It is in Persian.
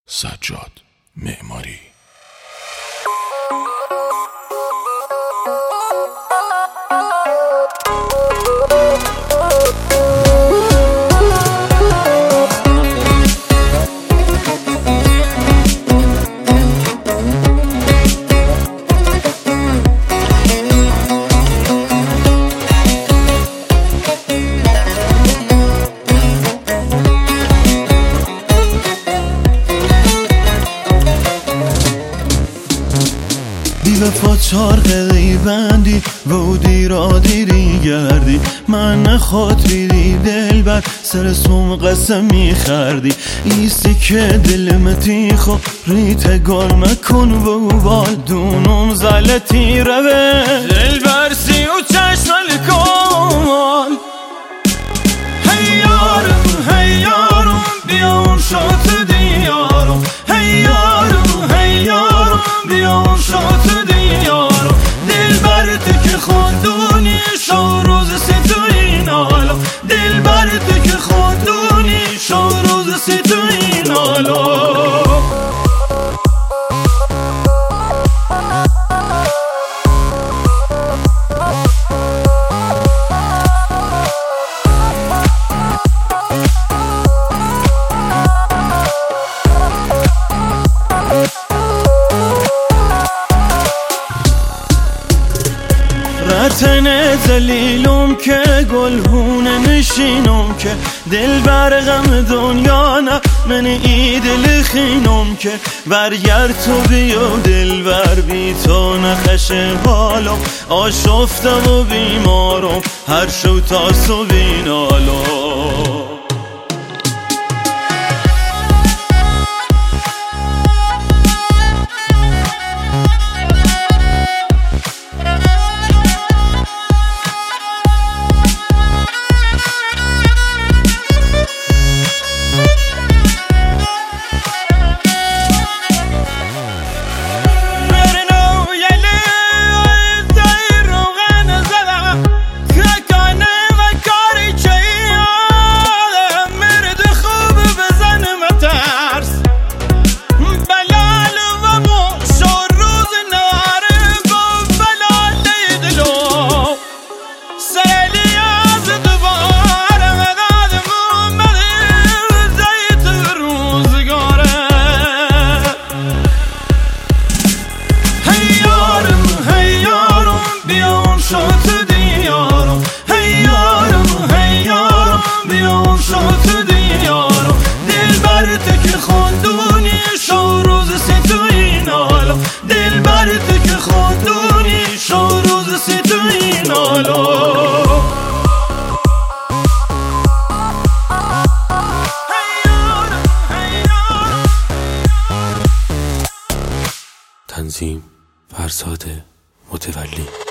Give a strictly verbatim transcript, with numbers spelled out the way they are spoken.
سجاد معماری. وفا چارقه بندی و دیرا دیری گردی من نخواد بیدی دل بر سر سوم قسم میخردی ایستی که دل متی خو ریت گل مکن و بال دونم زلتی روه دل برسی و چشم الکال هی یارم هی یارم بیام شات دیارم هی یارم هی یارم بیام شات دیارم دل برت که خواندونی شو روز سی تو این حالا دل برت که خواندونی شو روز سی تو این حالا رتن زلیلم که گلهونه نشینم که دل برغم دنیا نه من ای دل خینم که برگر تو بیا دل بر بی تو نخش حالم آشفتم و بیمارم هر شو تا سو بینالم دل برت که خواندونی شو روز سی تو این حالا تنظیم فرزاد متولی.